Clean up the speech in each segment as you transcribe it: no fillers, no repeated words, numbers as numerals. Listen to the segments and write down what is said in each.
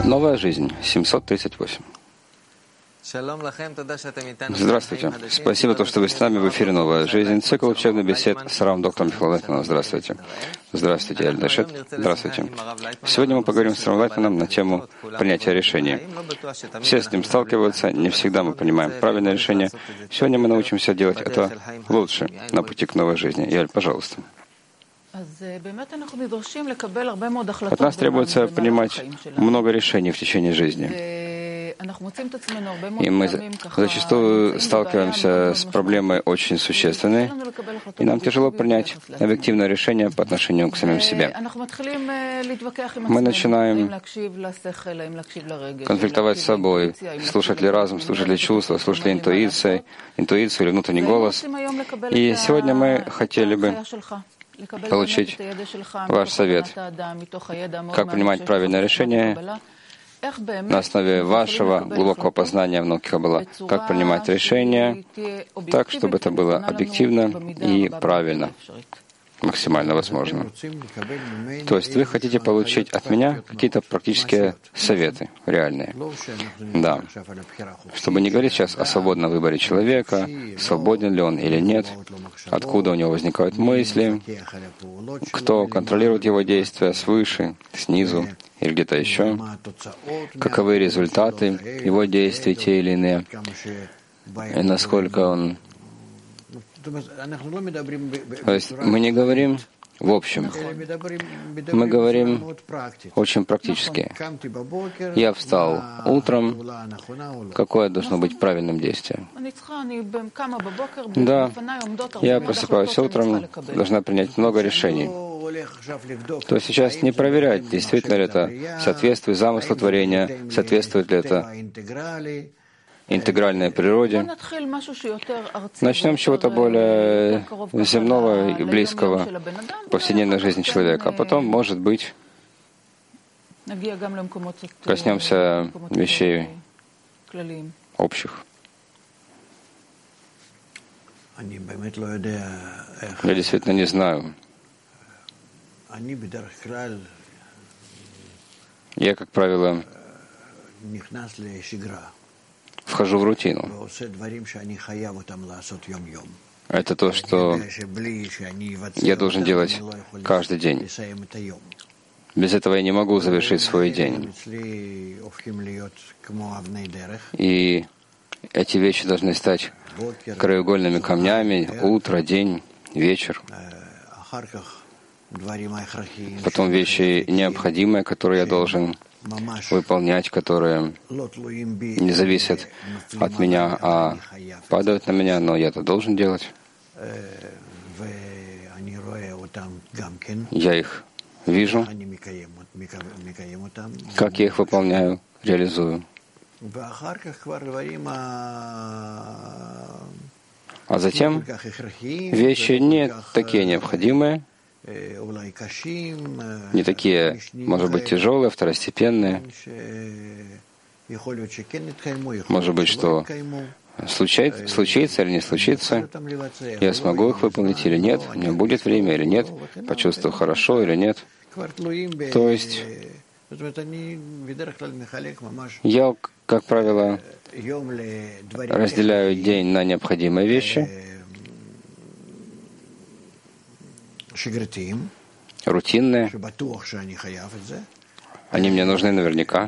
Новая жизнь, 738. Здравствуйте. Спасибо, что вы с нами в эфире «Новая жизнь». Цикл учебных бесед с равным доктором Михаилом Лайтманом. Здравствуйте. Здравствуйте, Эль Дашет. Здравствуйте. Сегодня мы поговорим с равным Лайтманом на тему принятия решений. Все с ним сталкиваются, не всегда мы понимаем правильное решение. Сегодня мы научимся делать это лучше на пути к новой жизни. Эль, пожалуйста. От нас требуется принимать много решений в течение жизни. И мы зачастую сталкиваемся с проблемой очень существенной, и нам тяжело принять объективное решение по отношению к самим себе. Мы начинаем конфликтовать с собой, слушать ли разум, слушать ли чувства, слушать ли интуицию или внутренний голос. И сегодня мы хотели бы получить ваш совет, как принимать правильное решение на основе вашего глубокого познания в науке Каббала, как принимать решения так, чтобы это было объективно и правильно, максимально возможно. То есть вы хотите получить от меня какие-то практические советы, реальные. Да. Чтобы не говорить сейчас о свободном выборе человека, свободен ли он или нет, откуда у него возникают мысли, кто контролирует его действия свыше, снизу или где-то еще, каковы результаты его действий, те или иные, и насколько он... То есть мы не говорим в общем, мы говорим очень практически. Я встал утром, какое должно быть правильным действием? Да, я просыпаюсь утром, должна принять много решений. То есть сейчас не проверять, действительно ли это соответствует замыслу творения, соответствует ли это интегральной природе. Начнем с чего-то более земного и близкого к повседневной жизни человека, а потом, может быть, коснемся вещей общих. Я действительно не знаю. Я, как правило, вхожу в рутину. Это то, что я должен делать каждый день. Без этого я не могу завершить свой день. И эти вещи должны стать краеугольными камнями: утро, день, вечер. Потом вещи необходимые, которые я должен выполнять, которые не зависят от меня, а падают на меня, но я это должен делать. Я их вижу, как я их выполняю, реализую. А затем вещи не такие необходимые, не такие, может быть, тяжелые, второстепенные. Может быть, что случится или не случится, я смогу их выполнить или нет, у меня будет время или нет, почувствую хорошо или нет. То есть я, как правило, разделяю день на необходимые вещи, рутинные. Они мне нужны наверняка.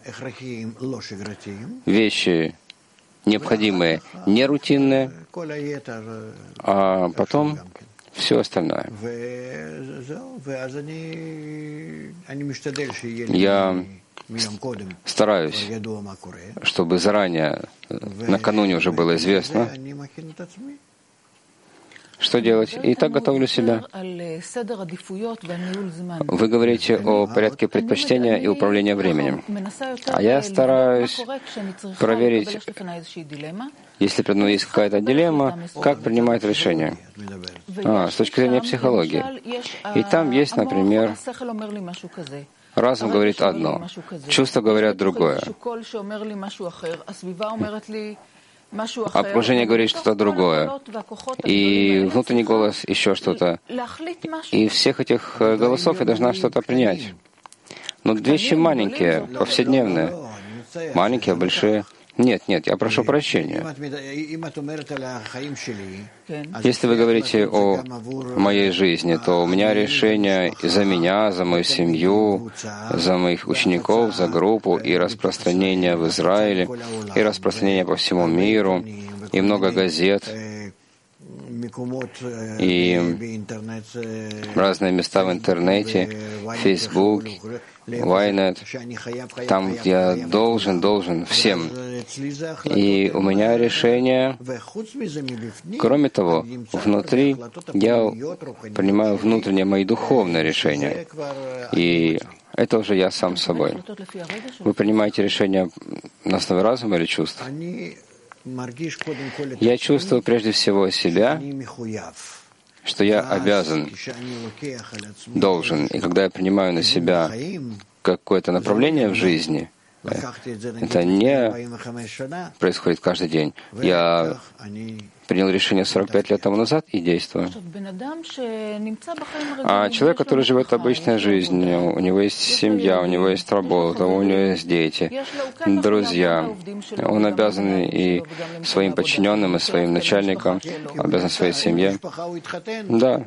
Вещи необходимые, не рутинные, а потом все остальное. Я стараюсь, чтобы заранее, накануне уже было известно, что делать, и так готовлю себя. Вы говорите о порядке предпочтения и управления временем. А я стараюсь проверить, если передо мной есть какая-то дилемма, как принимать решение. С точки зрения психологии. И там есть, например, разум говорит одно, чувства говорят другое. Окружение говорит что-то другое, и внутренний голос еще что-то. И всех этих голосов я должна что-то принять. Но вещи маленькие, повседневные. Маленькие, большие. Нет, я прошу прощения. Если вы говорите о моей жизни, то у меня решение и за меня, за мою семью, за моих учеников, за группу, и распространение в Израиле, и распространение по всему миру, и много газет, и разные места в интернете, Facebook, Ynet, там я должен всем. И у меня решение, кроме того, внутри я принимаю внутренние мои духовные решения. И это уже я сам собой. Вы принимаете решения на основе разума или чувств? Я чувствую прежде всего себя, что я обязан, должен. И когда я принимаю на себя какое-то направление в жизни, это не происходит каждый день. Я принял решение 45 лет тому назад и действую. А человек, который живет обычной жизнью, у него есть семья, у него есть работа, у него есть дети, друзья. Он обязан и своим подчиненным, и своим начальникам, обязан своей семье. Да.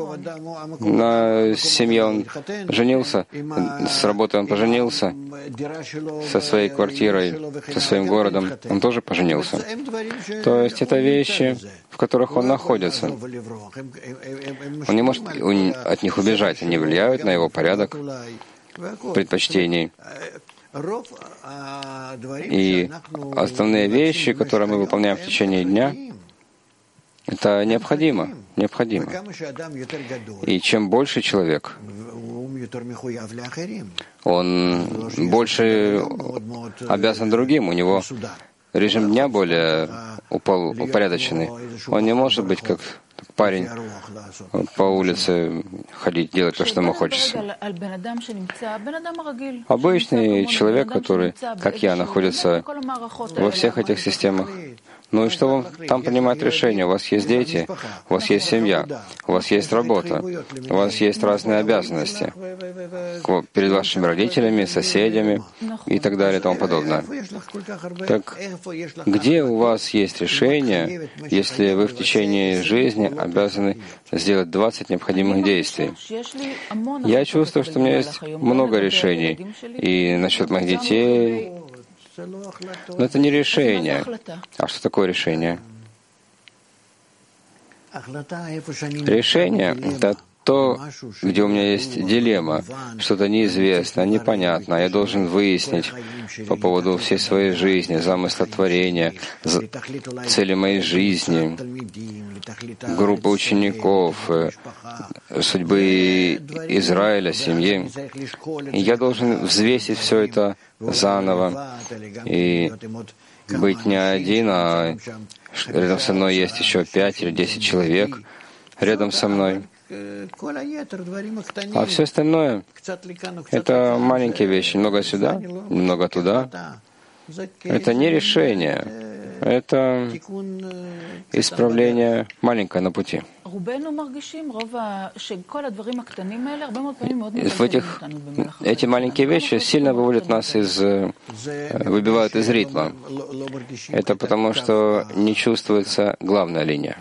На семье он женился, с работы он поженился, со своей квартирой, со своим городом он тоже поженился. То есть это вещи, в которых он находится. Он не может от них убежать, они влияют на его порядок предпочтений. И основные вещи, которые мы выполняем в течение дня, это необходимо. И чем больше человек, он больше обязан другим, у него режим дня более упорядоченный. Он не может быть как парень по улице ходить, делать то, что ему хочется. Обычный человек, который, как я, находится во всех этих системах. Ну и что вам там принимать решения? У вас есть дети, у вас есть семья, у вас есть работа, у вас есть разные обязанности перед вашими родителями, соседями и так далее и тому подобное. Так где у вас есть решение, если вы в течение жизни обязаны сделать 20 необходимых действий? Я чувствую, что у меня есть много решений и насчет моих детей. Но это не решение. А что такое решение? Решение — это то, где у меня есть дилемма, что-то неизвестное, непонятное. Я должен выяснить по поводу всей своей жизни, замысла творения, цели моей жизни, группы учеников, судьбы Израиля, семьи. И я должен взвесить все это заново и быть не один, а рядом со мной есть еще 5 или 10 человек рядом со мной. А все остальное — это маленькие вещи. Немного сюда, немного туда. Это не решение. Это исправление маленькое на пути. Эти маленькие вещи сильно выводят нас выбивают из ритма. Это потому, что не чувствуется главная линия.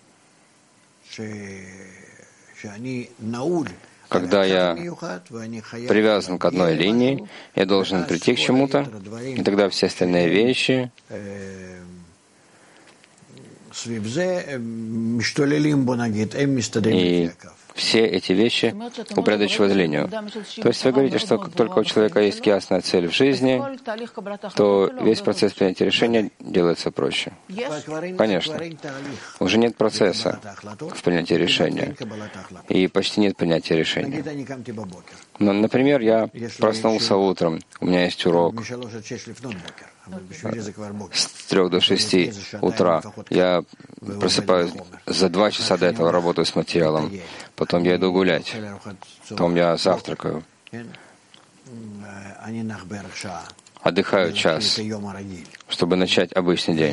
Когда я привязан к одной линии, я должен прийти к чему-то, и тогда все остальные вещи и все эти вещи упорядочивают линию. То есть вы говорите, что как только у человека есть ясная цель в жизни, то весь процесс принятия решения делается проще. Конечно. Уже нет процесса в принятии решения. И почти нет принятия решения. Но, например, я проснулся утром, у меня есть урок с 3 до 6 утра. Я просыпаюсь за 2 часа до этого, работаю с материалом. Потом я иду гулять. Потом я завтракаю. Отдыхаю час, чтобы начать обычный день.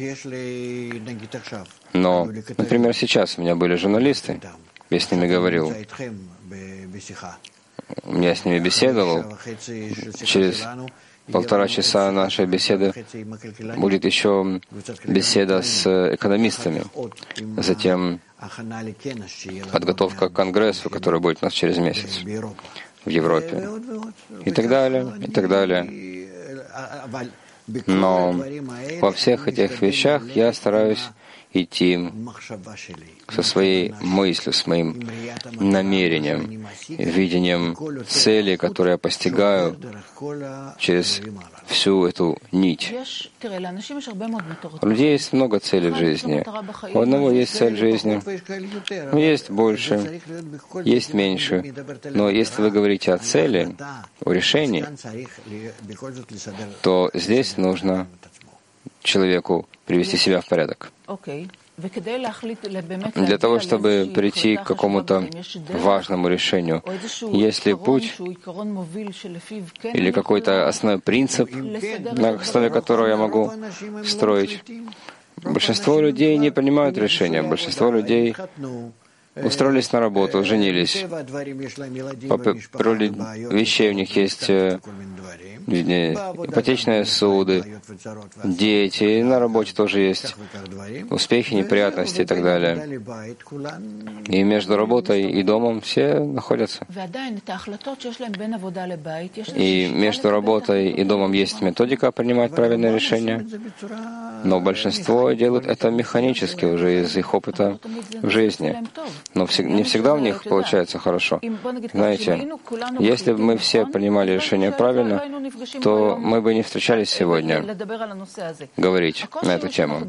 Но, например, сейчас у меня были журналисты, я с ними говорил. я с ними беседовал. Через 1,5 часа нашей беседы будет еще беседа с экономистами. Затем подготовка к конгрессу, который будет у нас через месяц в Европе. И так далее, и так далее. Но во всех этих вещах я стараюсь идти со своей мыслью, с моим намерением, видением цели, которую я постигаю через всю эту нить. У людей есть много целей в жизни. У одного есть цель в жизни, есть больше, есть меньше. Но если вы говорите о цели, о решении, то здесь нужно человеку привести себя в порядок. Для того, чтобы прийти к какому-то важному решению, есть ли путь или какой-то основной принцип, на основе которого я могу строить? Большинство людей не принимают решения. Большинство людей устроились на работу, женились. По природе вещей у них есть ипотечные суды, дети, и на работе тоже есть успехи, неприятности и так далее. И между работой и домом все находятся. И между работой и домом есть методика принимать правильное решение, но большинство делают это механически уже из их опыта в жизни. Но не всегда у них получается хорошо. Знаете, если бы мы все принимали решения правильно, то мы бы не встречались сегодня говорить на эту тему.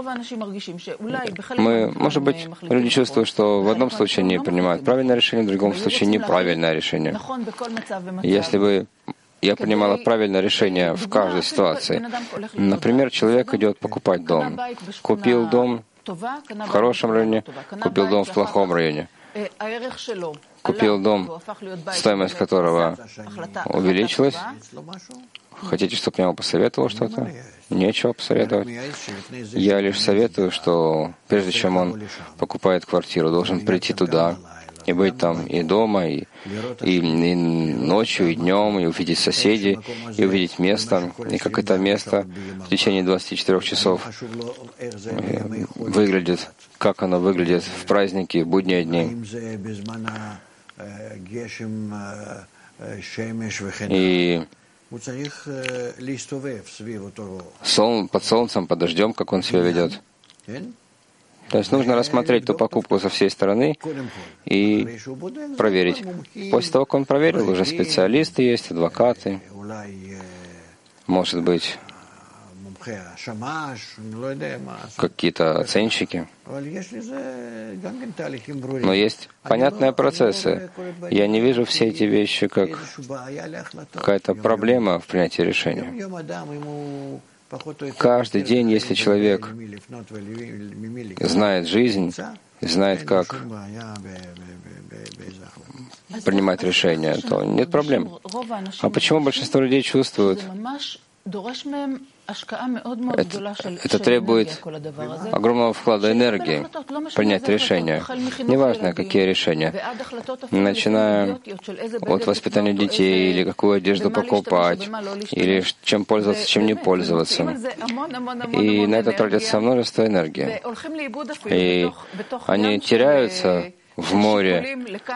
Может быть, люди чувствуют, что в одном случае они принимают правильное решение, в другом случае неправильное решение. Если бы я принимала правильное решение в каждой ситуации. Например, человек идет покупать дом. Купил дом в хорошем районе, купил дом в плохом районе. Купил дом, стоимость которого увеличилась. Хотите, чтобы я вам посоветовал что-то? Нечего посоветовать. Я лишь советую, что прежде чем он покупает квартиру, должен прийти туда и быть там и дома, и ночью, и днем, и увидеть соседей, и увидеть место, и как это место в течение 24 часов выглядит, как оно выглядит в праздники, в будние дни. И под солнцем, под дождем, как он себя ведет. То есть нужно рассмотреть ту покупку со всей стороны и проверить. После того, как он проверил, уже специалисты есть, адвокаты, может быть, какие-то оценщики. Но есть понятные процессы. Я не вижу все эти вещи как какая-то проблема в принятии решения. Каждый день, если человек знает жизнь, знает, как принимать решения, то нет проблем. А почему большинство людей чувствуют? Это требует огромного вклада энергии принять решения. Неважно, какие решения. Начиная от воспитания детей, или какую одежду покупать, или чем пользоваться, чем не пользоваться. И на это тратится множество энергии. И они теряются в море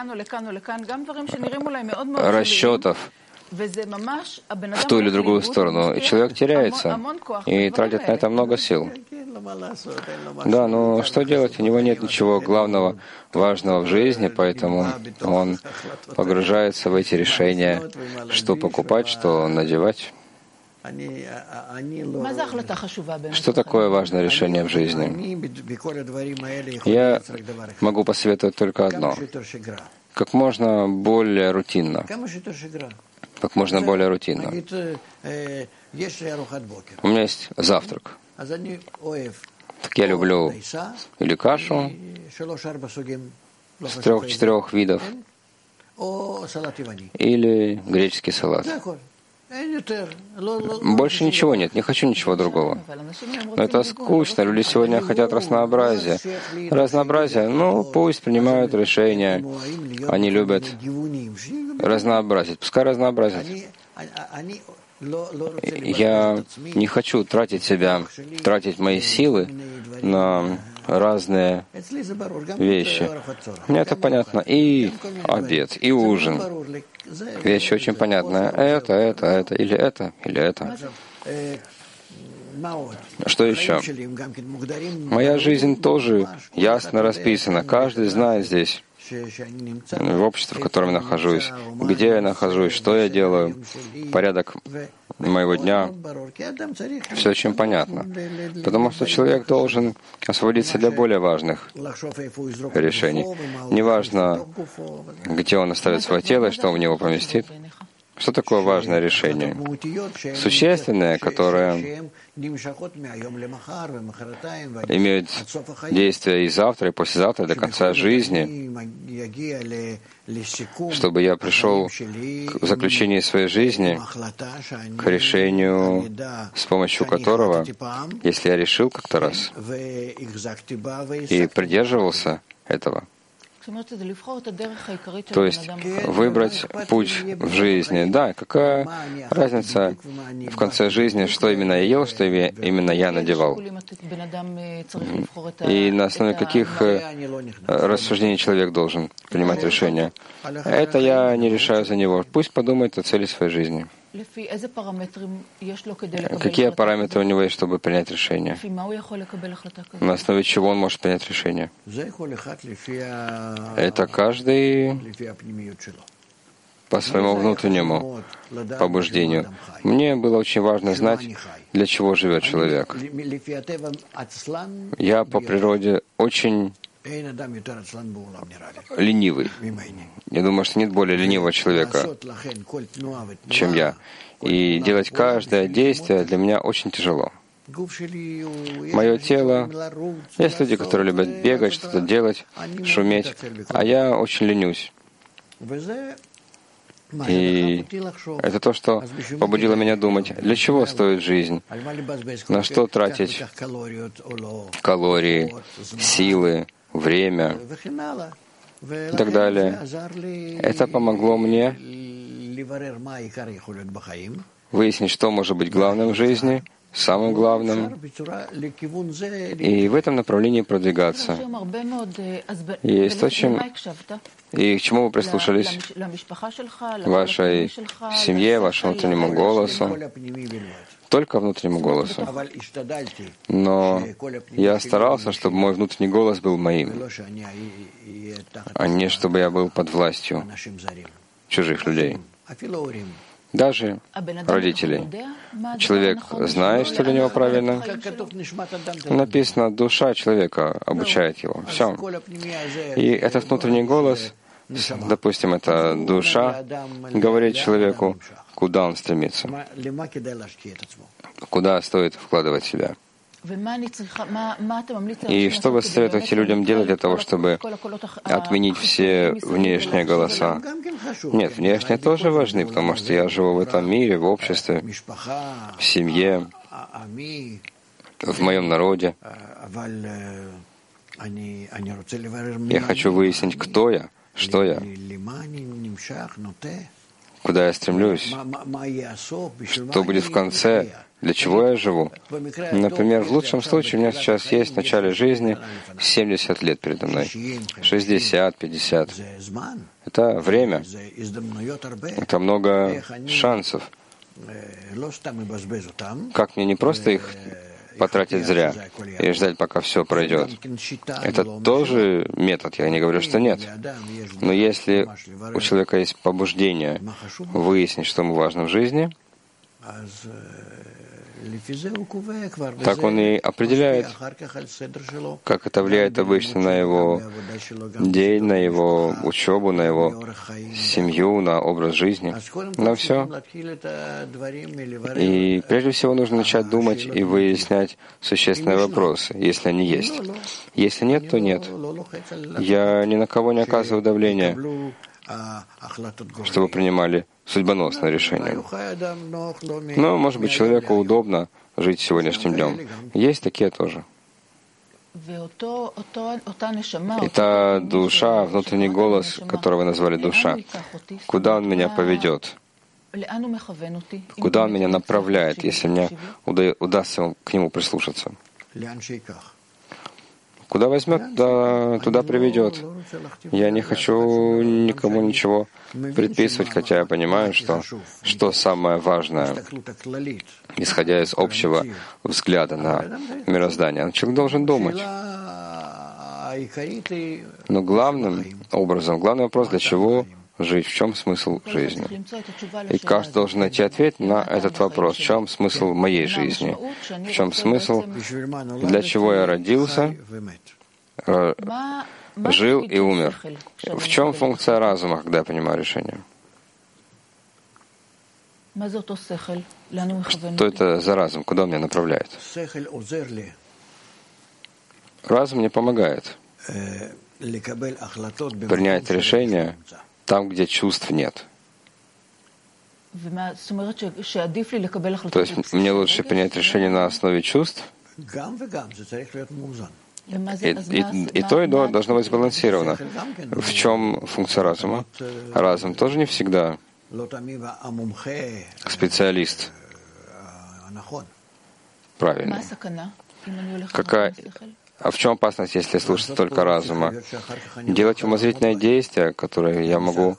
расчетов в ту или другую сторону. И человек теряется и тратит на это много сил. Да, но что делать? У него нет ничего главного, важного в жизни, поэтому он погружается в эти решения, что покупать, что надевать. Что такое важное решение в жизни? Я могу посоветовать только одно. Как можно более рутинно. Как можно более рутинно. У меня есть завтрак. Так я люблю или кашу с 3-4 видов, или греческий салат. Больше ничего нет, не хочу ничего другого. Но это скучно, люди сегодня хотят разнообразия. Разнообразие, пусть принимают решения. Они любят разнообразить, пускай разнообразят. Я не хочу тратить себя, тратить мои силы на разные вещи. Мне это понятно. И обед, и ужин. Вещи очень понятные. Это, или это, или это. Что еще? Моя жизнь тоже ясно расписана. Каждый знает здесь, в обществе, в котором я нахожусь, где я нахожусь, что я делаю, порядок моего дня. Все очень понятно. Потому что человек должен освободиться для более важных решений. Неважно, где он оставит свое тело и что он в него поместит. Что такое важное решение? Существенное, которое имеет действие и завтра, и послезавтра, и до конца жизни, чтобы я пришел к заключению своей жизни, к решению, с помощью которого, если я решил как-то раз и придерживался этого, то есть выбрать путь в жизни. Да, какая разница в конце жизни, что именно я ел, что именно я надевал. И на основе каких рассуждений человек должен принимать решения. Это я не решаю за него. Пусть подумает о цели своей жизни. Какие параметры у него есть, чтобы принять решение? На основе чего он может принять решение? Это каждый по своему внутреннему побуждению. Мне было очень важно знать, для чего живет человек. Я по природе очень ленивый. Я думаю, что нет более ленивого человека, чем я. И делать каждое действие для меня очень тяжело. Мое тело, есть люди, которые любят бегать, что-то делать, шуметь, а я очень ленюсь. И это то, что побудило меня думать, для чего стоит жизнь, на что тратить калории, силы, время и так далее. Это помогло мне выяснить, что может быть главным в жизни, самым главным, и в этом направлении продвигаться. Есть очень... И к чему вы прислушались? Вашей семье, вашему внутреннему голосу. Только внутреннему голосу. Но я старался, чтобы мой внутренний голос был моим, а не чтобы я был под властью чужих людей. Даже родителей. Человек знает, что для него правильно. Написано, душа человека обучает его. Все. И этот внутренний голос, допустим, эта душа, говорит человеку, куда он стремится, куда стоит вкладывать себя. И что вы советуете людям делать для того, чтобы отменить все внешние голоса? Нет, внешние тоже важны, потому что я живу в этом мире, в обществе, в семье, в моем народе. Я хочу выяснить, кто я, что я, куда я стремлюсь, что будет в конце, для чего я живу. Например, в лучшем случае у меня сейчас есть в начале жизни 70 лет передо мной, 60, 50. Это время, это много шансов. Как мне не просто их потратить зря и ждать, пока все пройдет. Это тоже метод, я не говорю, что нет. Но если у человека есть побуждение выяснить, что ему важно в жизни, так он и определяет, как это влияет обычно на его день, на его учебу, на его семью, на образ жизни, на все. И прежде всего нужно начать думать и выяснять существенные вопросы, если они есть. Если нет, то нет. Я ни на кого не оказываю давления. чтобы принимали судьбоносные решения. Но, может быть, человеку удобно жить сегодняшним днем. Есть такие тоже. И та душа, внутренний голос, который вы назвали душа, куда он меня поведет? Куда он меня направляет, если мне удастся к нему прислушаться? Куда возьмет, туда приведет. Я не хочу никому ничего предписывать, хотя я понимаю, что самое важное, исходя из общего взгляда на мироздание. Человек должен думать. Но главным образом, главный вопрос, для чего жить, в чем смысл жизни. И каждый должен найти ответ на этот вопрос. В чем смысл моей жизни? В чем смысл, для чего я родился, жил и умер? В чем функция разума, когда я принимаю решение? Что это за разум? Куда он меня направляет? Разум мне помогает принять решение там, где чувств нет. То есть мне лучше принять решение на основе чувств? И то, и то должно быть сбалансировано. В чем функция разума? Разум тоже не всегда специалист. Правильно. А в чем опасность, если слушать только разума? Делать умозрительное действие, которым я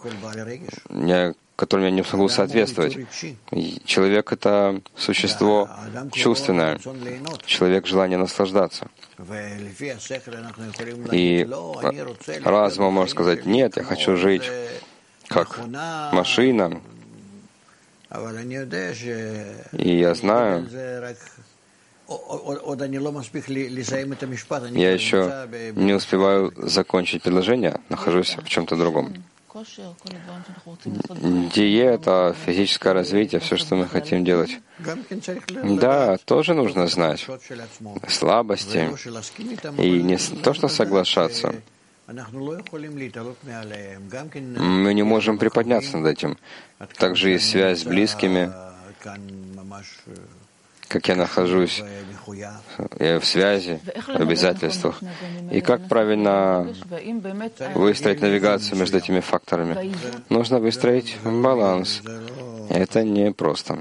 не смогу соответствовать. Человек — это существо чувственное. Человек — желание наслаждаться. И разумом можно сказать: нет, я хочу жить как машина. И я знаю, я еще не успеваю закончить предложение, нахожусь в чем-то другом. Диета, физическое развитие, все, что мы хотим делать. Да, тоже нужно знать слабости и не то, что соглашаться. Мы не можем приподняться над этим. Также и связь с близкими, как я нахожусь в связи, в обязательствах, и как правильно выстроить навигацию между этими факторами. Нужно выстроить баланс. Это непросто.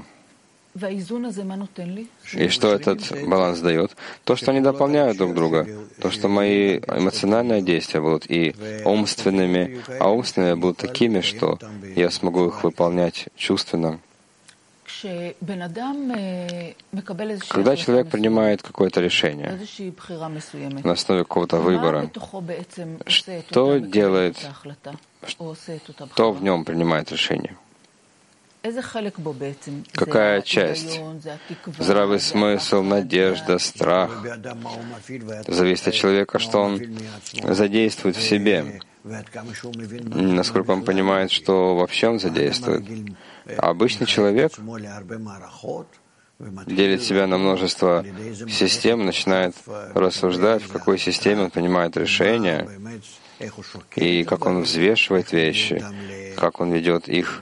И что этот баланс дает? То, что они дополняют друг друга. То, что мои эмоциональные действия будут и умственными, а умственные будут такими, что я смогу их выполнять чувственно. Когда человек принимает какое-то решение на основе какого-то выбора, что делает, что в нем принимает решение? Какая часть? Здравый смысл, надежда, страх. Зависит от человека, что он задействует в себе. Насколько он понимает, что вообще он задействует. А обычный человек делит себя на множество систем, начинает рассуждать, в какой системе он принимает решения, и как он взвешивает вещи, как он ведет их.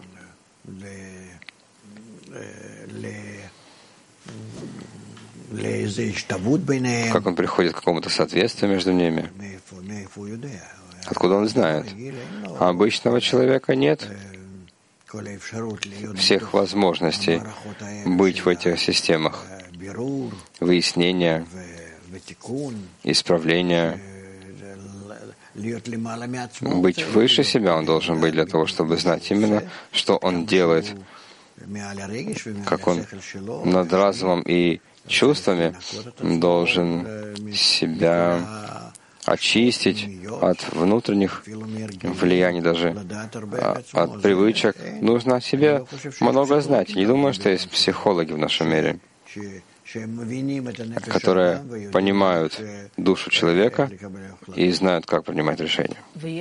Как он приходит к какому-то соответствию между ними. Откуда он знает? А обычного человека нет всех возможностей быть в этих системах. Выяснения, исправления. Быть выше себя он должен быть для того, чтобы знать именно, что он делает, как он над разумом и чувствами должен себя очистить от внутренних влияний, даже от привычек. Нужно о себе много знать. Не думаю, что есть психологи в нашем мире, которые понимают душу человека и знают, как принимать решения.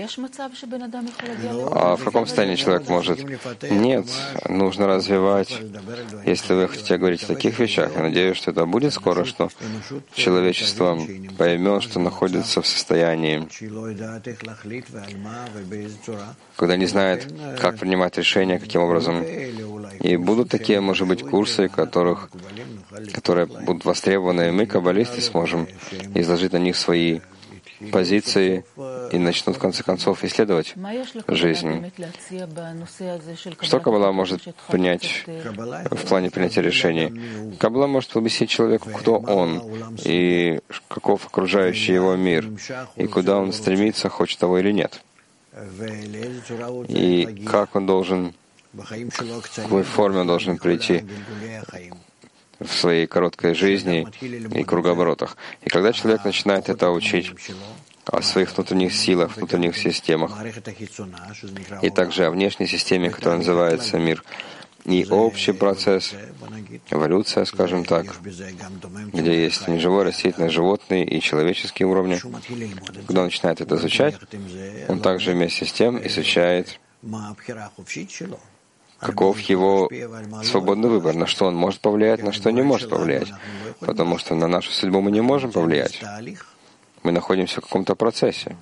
А в каком состоянии человек может? Нет, нужно развивать. Если вы хотите говорить о таких вещах, я надеюсь, что это будет скоро, что человечество поймет, что находится в состоянии, когда не знает, как принимать решения, каким образом. И будут такие, может быть, курсы, которые будут востребованы, и мы, каббалисты, сможем изложить на них свои позиции и начнут, в конце концов, исследовать жизнь. Что Каббала может принять в плане принятия решений? Каббала может объяснить человеку, кто он, и каков окружающий его мир, и куда он стремится, хочет того или нет. И как он должен, в какой форме он должен прийти в своей короткой жизни и кругооборотах. И когда человек начинает это учить о своих внутренних силах, внутренних системах, и также о внешней системе, которая называется мир, и общий процесс, эволюция, скажем так, где есть неживой, растительный, животный и человеческие уровни, когда он начинает это изучать, он также вместе с тем изучает, каков его свободный выбор, на что он может повлиять, на что не может повлиять. Потому что на нашу судьбу мы не можем повлиять. Мы находимся в каком-то процессе.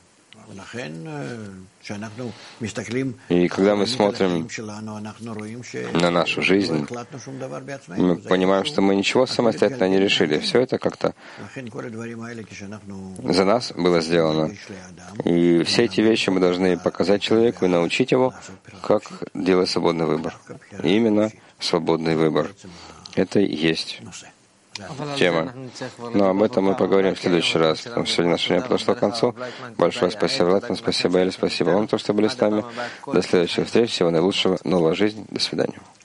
И когда мы смотрим на нашу жизнь, мы понимаем, что мы ничего самостоятельно не решили. Все это как-то за нас было сделано. И все эти вещи мы должны показать человеку и научить его, как делать свободный выбор. И именно свободный выбор. Это и есть тема. Но об этом мы поговорим в следующий раз, потому что сегодня наше время подошло к концу. Большое спасибо, Латвин, спасибо, Эли, спасибо вам, то, что были с нами. До следующих встреч, всего наилучшего, новая жизнь, до свидания.